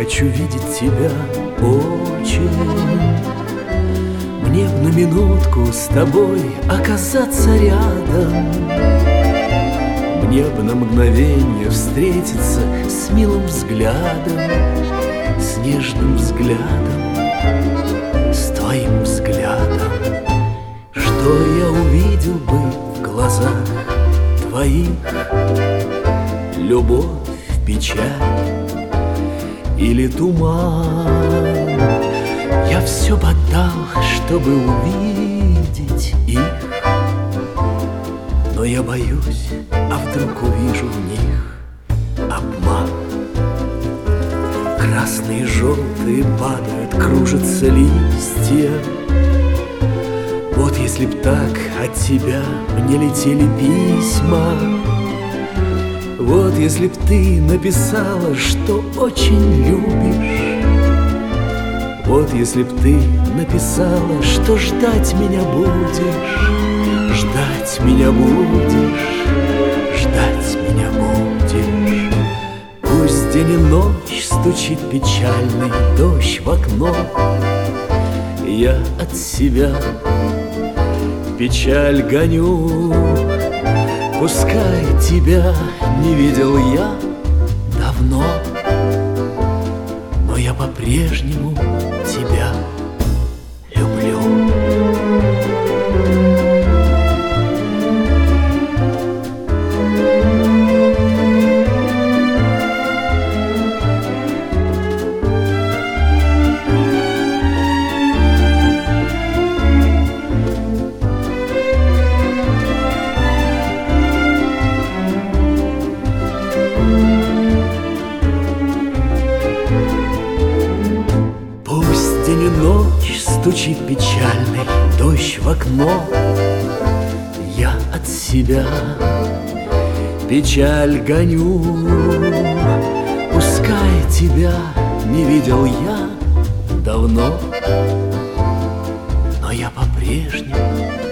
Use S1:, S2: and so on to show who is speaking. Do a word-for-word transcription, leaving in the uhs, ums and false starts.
S1: хочу видеть тебя очень. Мне б на минутку с тобой оказаться рядом. Мне бы на мгновение встретиться с милым взглядом, с нежным взглядом, с твоим взглядом. Что я увидел бы в глазах твоих? Любовь, печаль или туман? Я все бы отдал, чтобы увидеть их, но я боюсь, а вдруг увижу в них обман. Красные и желтые падают, кружатся листья. Вот если б так от тебя мне летели письма, вот если б ты написала, что очень любишь, вот если б ты написала, что ждать меня будешь, ждать меня будешь, ждать меня будешь. Пусть день и ночь стучит печальный дождь в окно, я от себя печаль гоню. Пускай тебя не видел я давно, но я по-прежнему тебя люблю. День и ночь стучит печальный дождь в окно, я от себя печаль гоню. Пускай тебя не видел я давно, но я по-прежнему